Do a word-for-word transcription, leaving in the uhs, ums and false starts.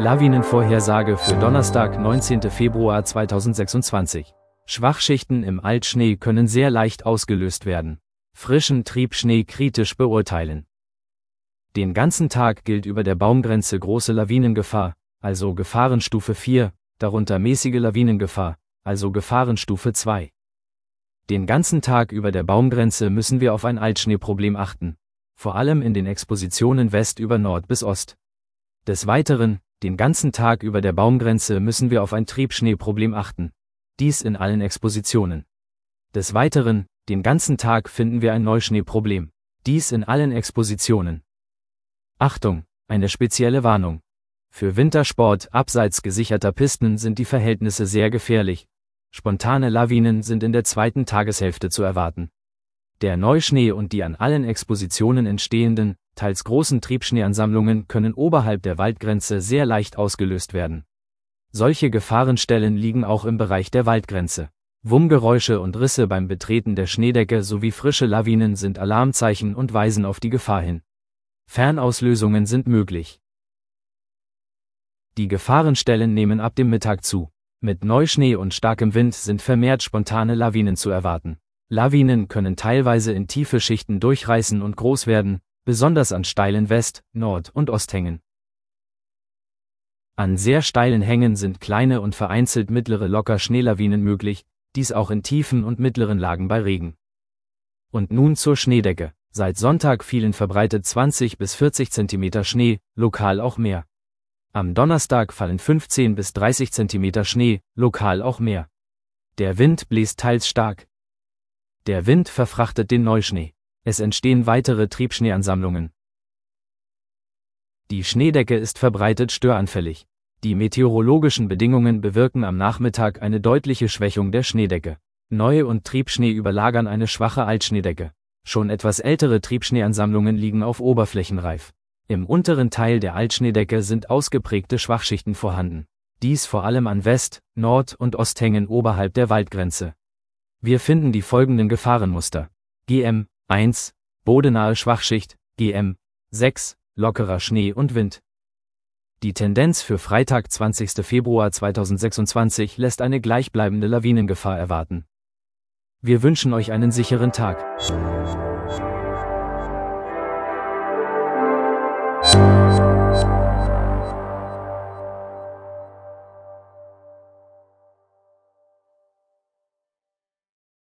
Lawinenvorhersage für Donnerstag, neunzehnten Februar zweitausendsechsundzwanzig. Schwachschichten im Altschnee können sehr leicht ausgelöst werden. Frischen Triebschnee kritisch beurteilen. Den ganzen Tag gilt über der Baumgrenze große Lawinengefahr, also Gefahrenstufe vier, darunter mäßige Lawinengefahr, also Gefahrenstufe zwei. Den ganzen Tag über der Baumgrenze müssen wir auf ein Altschneeproblem achten, vor allem in den Expositionen West über Nord bis Ost. Des Weiteren, den ganzen Tag über der Baumgrenze müssen wir auf ein Triebschneeproblem achten, dies in allen Expositionen. Des Weiteren, den ganzen Tag finden wir ein Neuschneeproblem, dies in allen Expositionen. Achtung, eine spezielle Warnung. Für Wintersport abseits gesicherter Pisten sind die Verhältnisse sehr gefährlich. Spontane Lawinen sind in der zweiten Tageshälfte zu erwarten. Der Neuschnee und die an allen Expositionen entstehenden, teils großen Triebschneeansammlungen können oberhalb der Waldgrenze sehr leicht ausgelöst werden. Solche Gefahrenstellen liegen auch im Bereich der Waldgrenze. Wummgeräusche und Risse beim Betreten der Schneedecke sowie frische Lawinen sind Alarmzeichen und weisen auf die Gefahr hin. Fernauslösungen sind möglich. Die Gefahrenstellen nehmen ab dem Mittag zu. Mit Neuschnee und starkem Wind sind vermehrt spontane Lawinen zu erwarten. Lawinen können teilweise in tiefe Schichten durchreißen und groß werden, besonders an steilen West-, Nord- und Osthängen. An sehr steilen Hängen sind kleine und vereinzelt mittlere locker Schneelawinen möglich, dies auch in tiefen und mittleren Lagen bei Regen. Und nun zur Schneedecke. Seit Sonntag fielen verbreitet zwanzig bis vierzig Zentimeter Schnee, lokal auch mehr. Am Donnerstag fallen fünfzehn bis dreißig Zentimeter Schnee, lokal auch mehr. Der Wind bläst teils stark. Der Wind verfrachtet den Neuschnee. Es entstehen weitere Triebschneeansammlungen. Die Schneedecke ist verbreitet störanfällig. Die meteorologischen Bedingungen bewirken am Nachmittag eine deutliche Schwächung der Schneedecke. Neu- und Triebschnee überlagern eine schwache Altschneedecke. Schon etwas ältere Triebschneeansammlungen liegen auf Oberflächenreif. Im unteren Teil der Altschneedecke sind ausgeprägte Schwachschichten vorhanden. Dies vor allem an West-, Nord- und Osthängen oberhalb der Waldgrenze. Wir finden die folgenden Gefahrenmuster. G M eins, bodenahe Schwachschicht, G M sechs, lockerer Schnee und Wind. Die Tendenz für Freitag, zwanzigsten Februar zweitausendsechsundzwanzig lässt eine gleichbleibende Lawinengefahr erwarten. Wir wünschen euch einen sicheren Tag.